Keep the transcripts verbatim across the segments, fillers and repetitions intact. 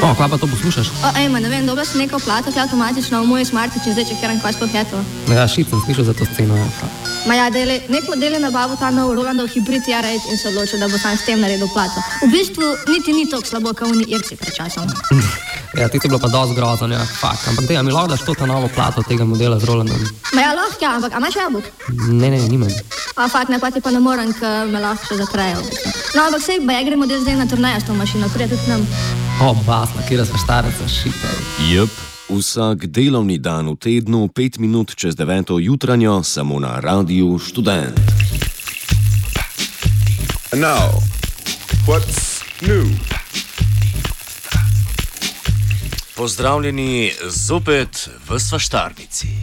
O, kva pa to poslušaš? O, ejma, ne vem, dobila sem neko plato, ki je avtomatično v moj smartič in zdaj čekiram, kaj sploh je to. Ja, šit sem slišal za to sceno. Ja. Ma ja, dele, nek model je nabavil ta nov Rolandov hibrid R osem in se odločil, da bo sam s tem naredil plato. V bistvu niti ni toliko slabo, kot oni Irci pred časom. Ja, ti si bilo pa dosti grozno, ja, fakt. Ampak dej, a mi lahko daš to ta novo plato tega modela z Rolandom? Ma ja, lahko, ja, ampak a imaš jabolk? Ne, ne, nimam. A fakt, ne, pa ti pa ne morem, ker me lahko še zatrejo. No, ampak sej, ba ja gre model zdaj na turnejo s to mašino, prije tudi nam. O, basna, kjera sva štareca, šit. Jep, vsak delovni dan v tednu, pet minut čez deveto jutranjo, samo na Radiu Študent. And now, what's new? Pozdravljeni zopet v Svaštarnici.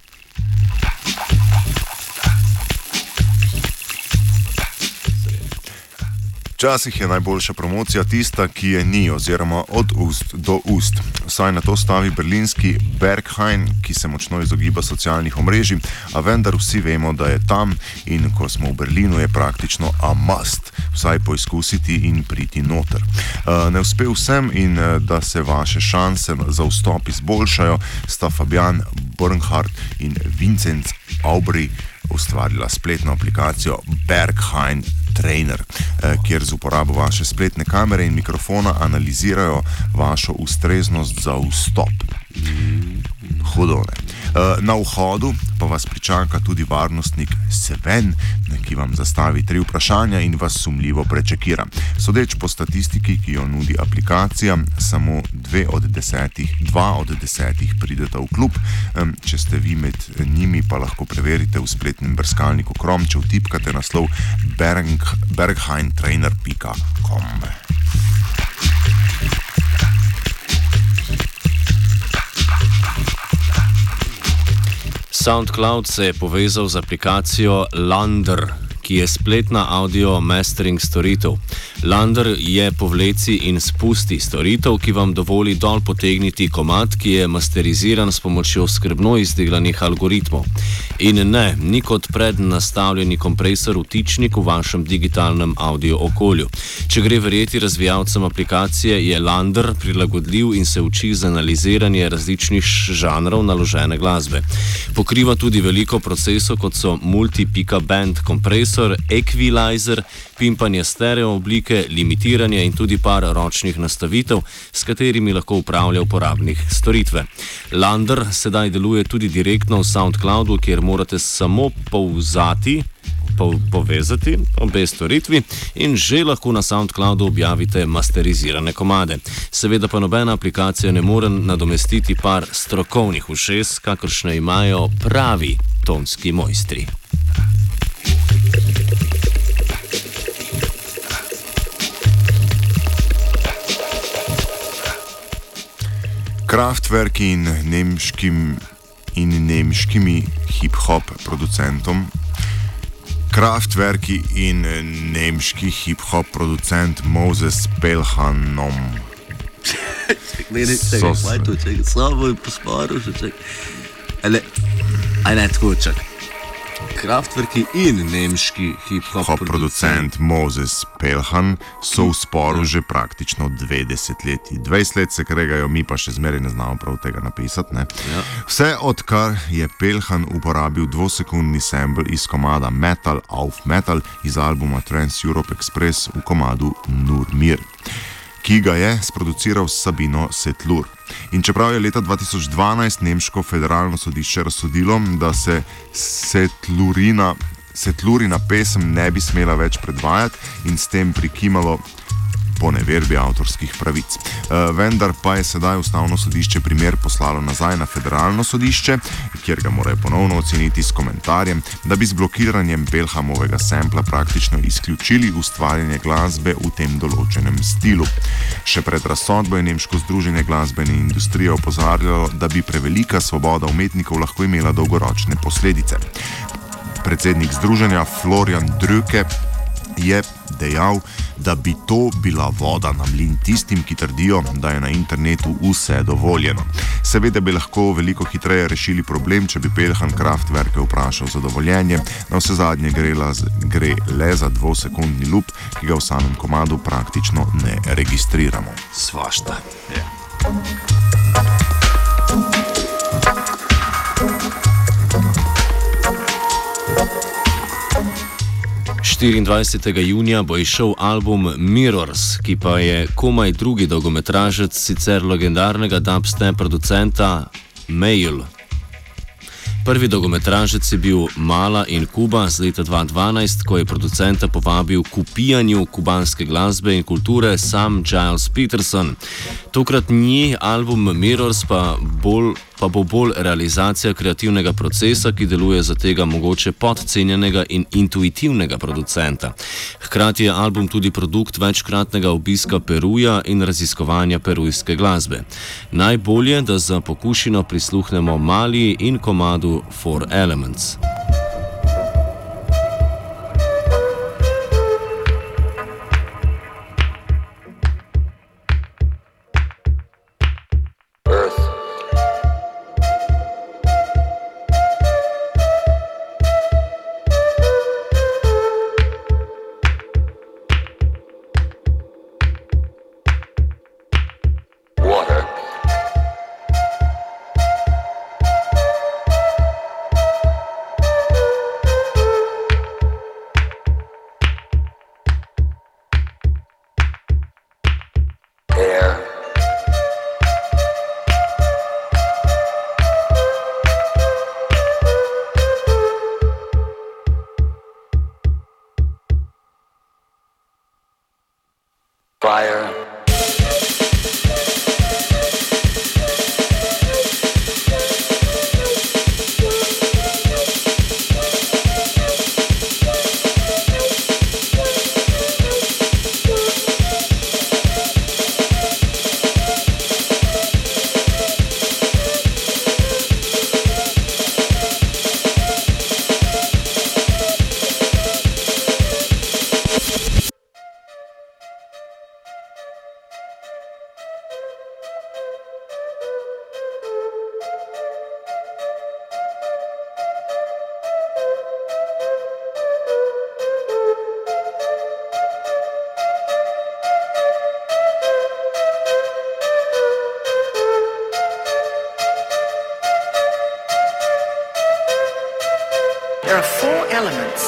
Včasih je najboljša promocija tista, ki je ni, oziroma od ust do ust. Vsaj na to stavi berlinski Berghain, ki se močno izogiba socialnih omrežij, a vendar vsi vemo, da je tam in ko smo v Berlinu, je praktično a must, vsaj poizkusiti in priti noter. Ne uspe vsem in da se vaše šanse za vstop izboljšajo, sta Fabian Bernhardt in Vincent Aubry ustvarila spletno aplikacijo Berghain Trainer, kjer z uporabo vaše spletne kamere in mikrofona analizirajo vašo ustreznost za vstop. Hudo, ne. Na vhodu pa vas pričaka tudi varnostnik Sven, ki vam zastavi tri vprašanja in vas sumljivo prečekira. Sodeč po statistiki, ki jo nudi aplikacija, samo dve od desetih, dva od desetih prideta v klub. Če ste vi med njimi, pa lahko preverite v spletnem brskalniku Chrome, če vtipkate naslov berghain trainer pika com. SoundCloud se je povezal z aplikacijo Lander, ki je spletna audio mastering storitev. Lander je povleci in spusti storitev, ki vam dovoli dol potegniti komad, ki je masteriziran s pomočjo skrbno izdelanih algoritmov. In ne, ni kot prednastavljeni kompresor vtičnik v vašem digitalnem audio okolju. Če gre verjeti razvijalcem aplikacije, je Lander prilagodljiv in se uči z analiziranje različnih žanrov naložene glasbe. Pokriva tudi veliko procesov, kot so multi-pika-band kompresor, equalizer, pimpanje stereo oblike, limitiranje in tudi par ročnih nastavitev, s katerimi lahko upravlja uporabnik storitve. Lander sedaj deluje tudi direktno v SoundCloudu, kjer morate samo povzati, po, povezati obe storitvi in že lahko na SoundCloudu objavite masterizirane komade. Seveda pa nobena aplikacija ne more nadomestiti par strokovnih ušes, kakršne imajo pravi tonski mojstri. Kraftwerki in nemškim in nemškimi hip-hop producentom. Kraftwerki in nemški hip-hop producent Moses Pelhanoom. Ne, ne, čekaj, kaj to, čekaj, slabo je posporil, že čekaj. Ale, aj ne, tako, čekaj. Kraftwerki in nemški hip-hop producent, producent Moses Pelhan so v sporu že praktično dve desetletji. dvajset let se kregajo, mi pa še zmeraj ne znamo prav tega napisati. Ne? Ja. Vse odkar je Pelhan uporabil dvosekundni sample iz komada Metal auf Metal iz albuma Trans Europe Express v komadu Nurmir, ki ga je sproduciral Sabino Setlur. In čeprav je leta dva tisoč dvanajst nemško federalno sodišče razsodilo, da se Setlurina, Setlurina pesem ne bi smela več predvajati in s tem prikimalo po neverbi avtorskih pravic. E, vendar pa je sedaj ustavno sodišče primer poslalo nazaj na federalno sodišče, kjer ga morajo ponovno oceniti s komentarjem, da bi z blokiranjem Pelhamovega sampla praktično izključili ustvarjanje glasbe v tem določenem stilu. Še pred razsodbo je nemško združenje glasbene industrije opozarjalo, da bi prevelika svoboda umetnikov lahko imela dolgoročne posledice. Predsednik združenja Florian Drücke je dejal, da bi to bila voda na mlin tistim, ki trdijo, da je na internetu vse dovoljeno. Seveda bi lahko veliko hitreje rešili problem, če bi Pelhan Kraftwerke vprašal za dovoljenje, na vse zadnje gre, gre le za dvosekundni lup, ki ga v samem komadu praktično ne registriramo. Svašta. Yeah. štiriindvajsetega junija bo izšel album Mirrors, ki pa je komaj drugi dolgometražec sicer legendarnega dubstep producenta Mail. Prvi dolgometražec je bil Mala in Kuba z leta dva tisoč dvanajst, ko je producenta povabil k upijanju kubanske glasbe in kulture sam Giles Peterson. Tokratni album Mirrors pa, bolj, pa bo bolj realizacija kreativnega procesa, ki deluje za tega mogoče podcenjenega in intuitivnega producenta. Hkrati je album tudi produkt večkratnega obiska Peruja in raziskovanja perujske glasbe. Najbolje, da za pokušino prisluhnemo Mali in komadu Four Elements. Fire. There are four elements.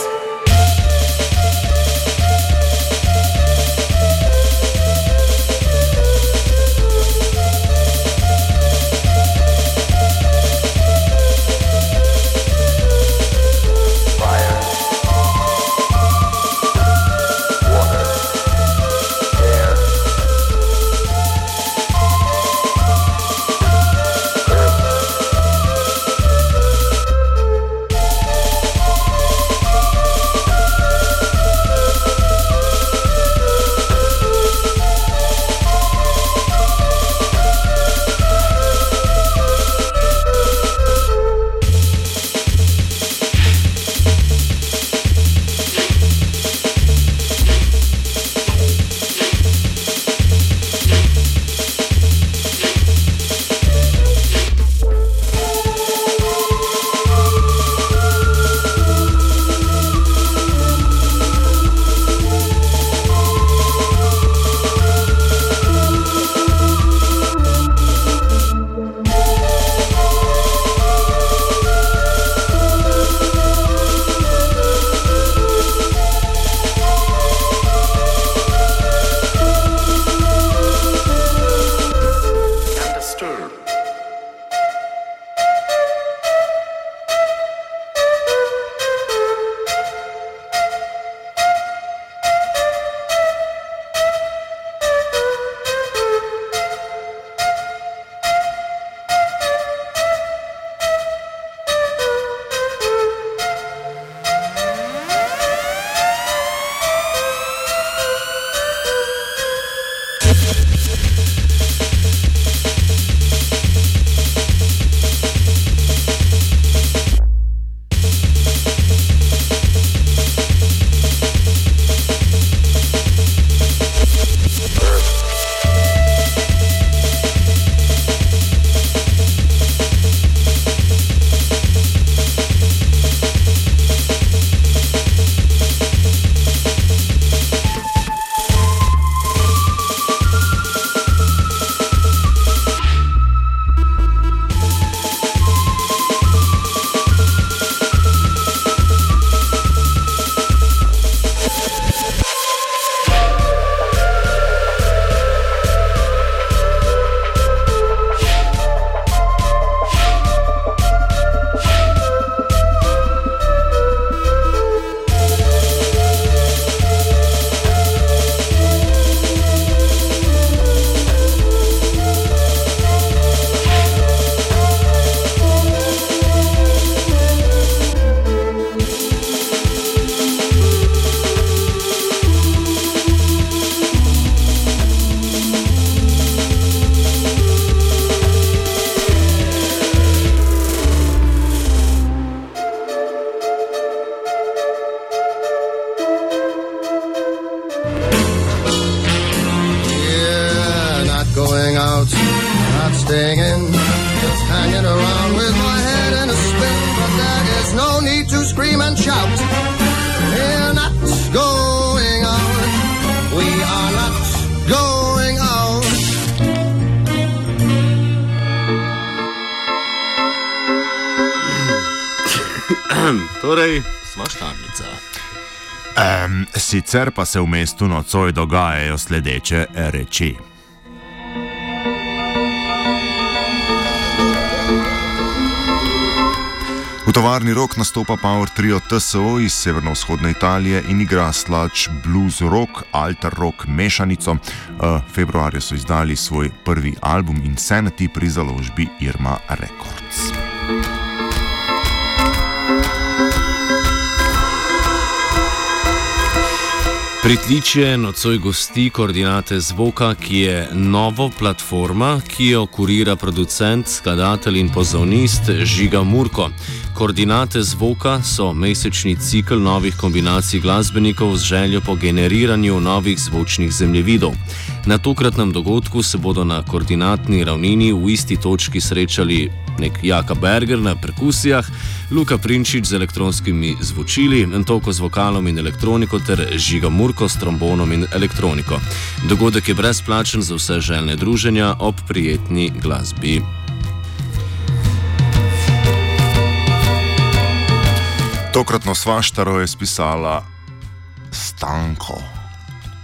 Yeah, not going out, not staying in, just hanging around with my head in a spin. But there is no need to scream and shout. We're not going out. We are not going out. Torej, svaštarnica. Um, sicer pa se v mestu nocoj dogajajo sledeče reči. V tovarni Rock nastopa Power Trio T S O iz severovzhodne Italije in igra sludge blues rock, alter rock mešanico. Uh, februarja so izdali svoj prvi album Insanity pri založbi Irma Records. Pritličje nocoj gosti Koordinate zvoka, ki je novo platforma, ki jo kurira producent, skladatelj in pozavnist Žiga Murko. Koordinate zvoka so mesečni cikl novih kombinacij glasbenikov z željo po generiranju novih zvočnih zemljevidov. Na tokratnem dogodku se bodo na koordinatni ravnini v isti točki srečali nek Jaka Berger na perkusijah, Luka Prinčič z elektronskimi zvočili, Antoko z vokalom in elektroniko ter Žiga Murko s trombonom in elektroniko. Dogodek je brezplačen za vse željne druženja ob prijetni glasbi. Tokratno svaštaro je spisala Stanko.